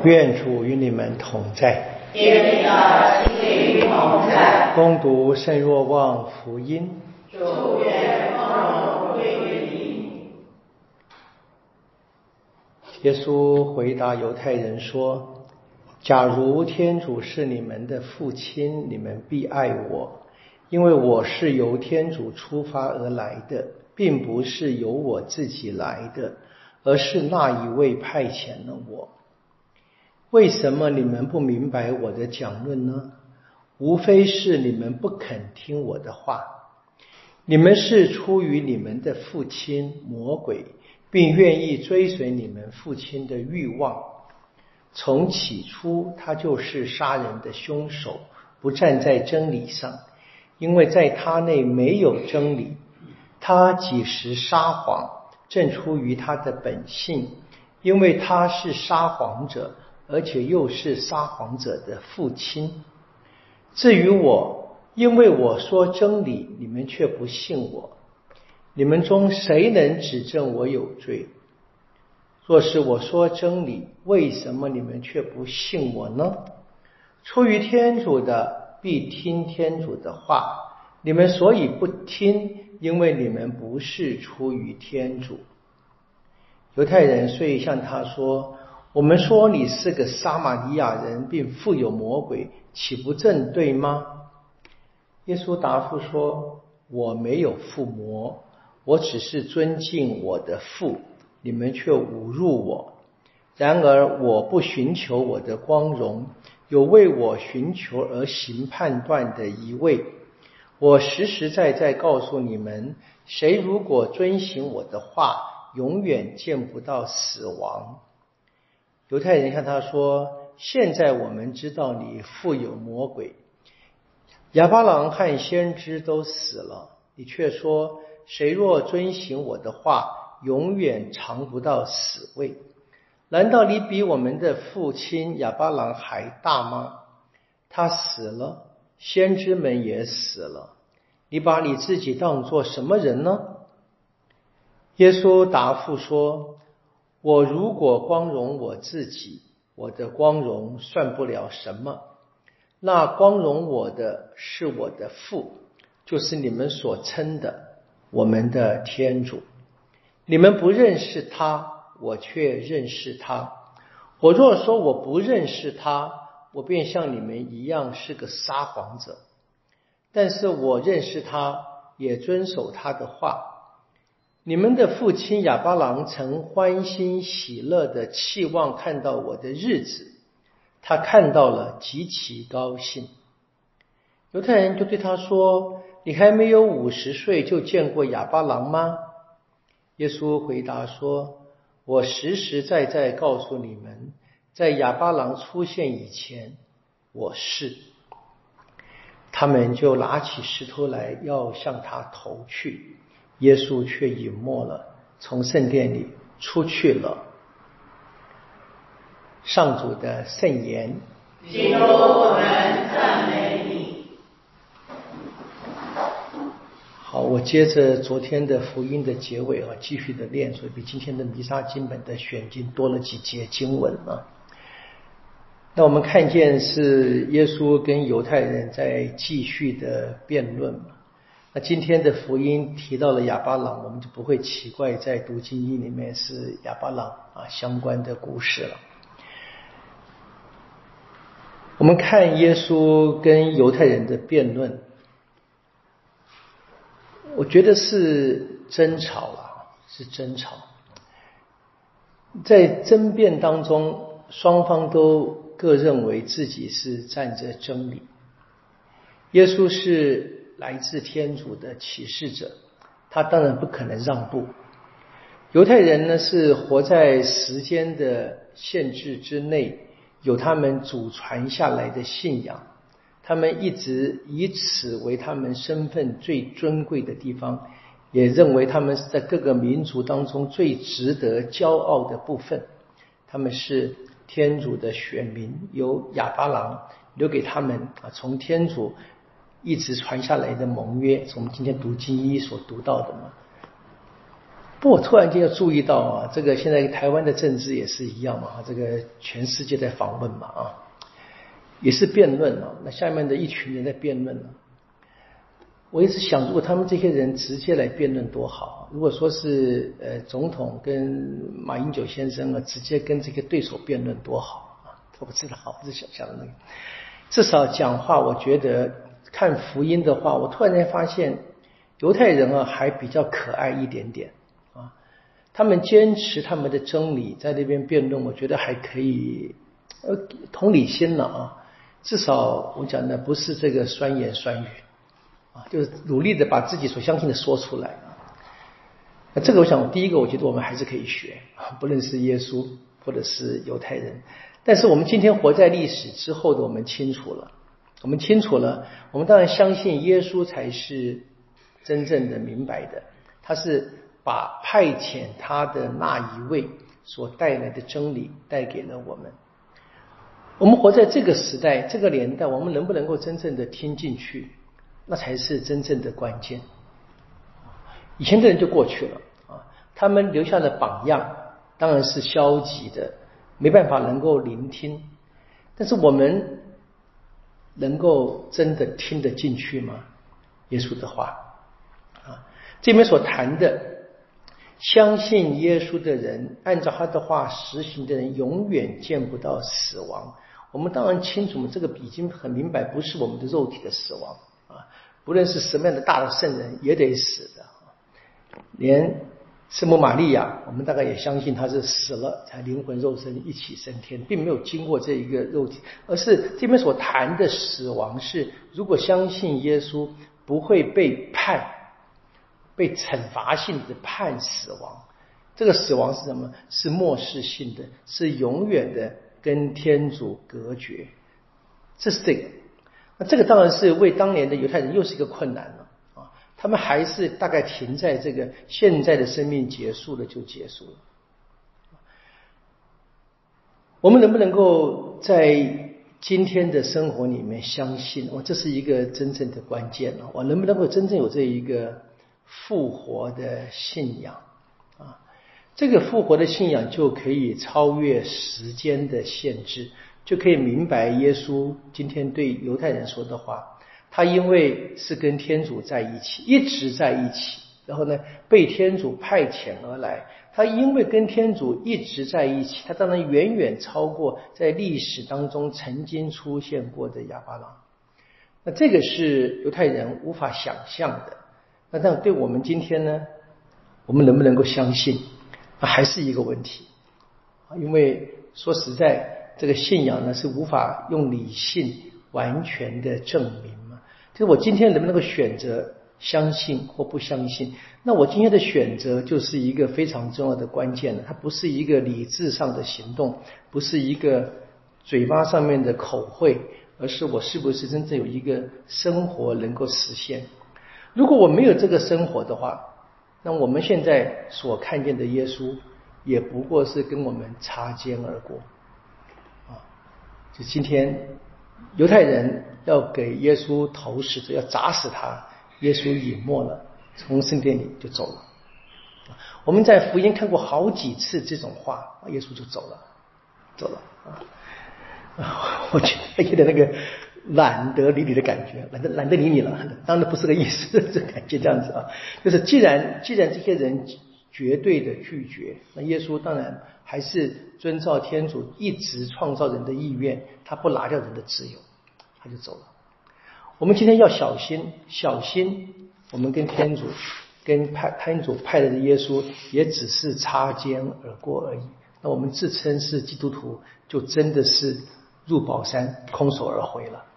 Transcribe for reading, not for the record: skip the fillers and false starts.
愿主与你们同在。 愿你的心灵同在。 恭读圣若望福音。 主愿光荣归于你。 耶稣回答犹太人说：假如天主是你们的父亲，你们必爱我，因为我是由天主出发而来的，并不是由我自己来的，而是那一位派遣了我。为什么你们不明白我的讲论呢？无非是你们不肯听我的话。你们是出于你们的父亲魔鬼，并愿意追随你们父亲的欲望。从起初他就是杀人的凶手，不站在真理上，因为在他内没有真理。他几时撒谎，正出于他的本性，因为他是撒谎者，而且又是撒谎者的父亲。至于我，因为我说真理，你们却不信我。你们中谁能指证我有罪？若是我说真理，为什么你们却不信我呢？出于天主的必听天主的话，你们所以不听，因为你们不是出于天主。犹太人遂向他说：我们说你是个撒玛利亚人，并附有魔鬼，岂不正对吗？耶稣答复说：我没有附魔，我只是尊敬我的父，你们却侮辱我。然而我不寻求我的光荣，有为我寻求而行判断的一位。我实实在在告诉你们，谁如果遵行我的话，永远见不到死亡。犹太人向他说：现在我们知道你附有魔鬼，亚巴郎和先知都死了，你却说谁若遵行我的话，永远尝不到死味。难道你比我们的父亲亚巴郎还大吗？他死了，先知们也死了，你把你自己当作什么人呢？耶稣答复说：我如果光荣我自己，我的光荣算不了什么。那光荣我的是我的父，就是你们所称的我们的天主。你们不认识他，我却认识他。我若说我不认识他，我便像你们一样是个撒谎者。但是我认识他，也遵守他的话。你们的父亲亚巴郎曾欢欣喜乐地期望看到我的日子，他看到了，极其高兴。犹太人就对他说：你还没有50岁就见过亚巴郎吗？耶稣回答说：我实实在在告诉你们，在亚巴郎出现以前，我是。他们就拿起石头来要向他投去，耶稣却隐没了，从圣殿里出去了。上主的圣言。 基督，我们赞美你。 好，我接着昨天的福音的结尾继续的念，所以比今天的弥撒经本的选经多了几节经文啊。那我们看见是耶稣跟犹太人在继续的辩论嘛。那今天的福音提到了亚巴郎，我们就不会奇怪在读经义里面是亚巴郎相关的故事了。我们看耶稣跟犹太人的辩论，我觉得是争吵了，是争吵。在争辩当中，双方都各认为自己是站着真理。耶稣是来自天主的启示者，他当然不可能让步。犹太人呢，是活在时间的限制之内，有他们祖传下来的信仰，他们一直以此为他们身份最尊贵的地方，也认为他们是在各个民族当中最值得骄傲的部分。他们是天主的选民，由亚巴郎留给他们从天主一直传下来的盟约，是我们今天读经一所读到的嘛。 不过我突然间要注意到啊，这个现在台湾的政治也是一样嘛，这个全世界在访问嘛啊，也是辩论啊。那下面的一群人在辩论啊，我一直想，如果他们这些人直接来辩论多好。如果说是总统跟马英九先生啊，直接跟这个对手辩论多好啊！我不知道，我是想的那个。至少讲话，我觉得看福音的话，我突然间发现犹太人啊还比较可爱一点点啊。他们坚持他们的真理，在那边辩论，我觉得还可以，同理心了啊。至少我讲的不是这个酸言酸语啊，就是努力的把自己所相信的说出来啊。那这个我想，第一个我觉得我们还是可以学，不论是耶稣或者是犹太人。但是我们今天活在历史之后的我们清楚了，我们当然相信耶稣才是真正的明白的，他是把派遣他的那一位所带来的真理带给了我们。我们活在这个时代这个年代，我们能不能够真正的听进去，那才是真正的关键。以前的人就过去了啊，他们留下的榜样当然是消极的，没办法能够聆听。但是我们能够真的听得进去吗？耶稣的话啊，这边所谈的相信耶稣的人，按照他的话实行的人，永远见不到死亡。我们当然清楚，这个已经很明白，不是我们的肉体的死亡啊，不论是什么样的大的圣人也得死的。连圣母玛利亚，我们大概也相信她是死了才灵魂肉身一起升天，并没有经过这一个肉体，而是这边所谈的死亡是，如果相信耶稣，不会被惩罚性的判死亡。这个死亡是什么？是末世性的，是永远的跟天主隔绝。这是这个。那这个当然是为当年的犹太人又是一个困难了。他们还是大概停在这个现在的生命结束了就结束了。我们能不能够在今天的生活里面相信，这是一个真正的关键了。我能不能够真正有这一个复活的信仰啊？这个复活的信仰就可以超越时间的限制，就可以明白耶稣今天对犹太人说的话。他因为是跟天主在一起，一直在一起，然后呢被天主派遣而来。他因为跟天主一直在一起，他当然远远超过在历史当中曾经出现过的亚巴郎。那这个是犹太人无法想象的。那但对我们今天呢，我们能不能够相信，那还是一个问题。因为说实在，这个信仰呢是无法用理性完全的证明。就是我今天能不能够选择相信或不相信，那我今天的选择就是一个非常重要的关键了。它不是一个理智上的行动，不是一个嘴巴上面的口汇，而是我是不是真正有一个生活能够实现。如果我没有这个生活的话，那我们现在所看见的耶稣也不过是跟我们擦肩而过啊！就今天犹太人要给耶稣投石子，要砸死他，耶稣隐没了，从圣殿里就走了。我们在福音看过好几次这种话，耶稣就走了啊！我觉得有点那个懒得理你的感觉，懒得理你了，当然不是个意思，这感觉这样子啊，就是既然这些人绝对的拒绝，那耶稣当然还是遵照天主一直创造人的意愿，他不拿掉人的自由，他就走了。我们今天要小心，我们跟天主跟天主派来的耶稣也只是擦肩而过而已。那我们自称是基督徒，就真的是入宝山空手而回了。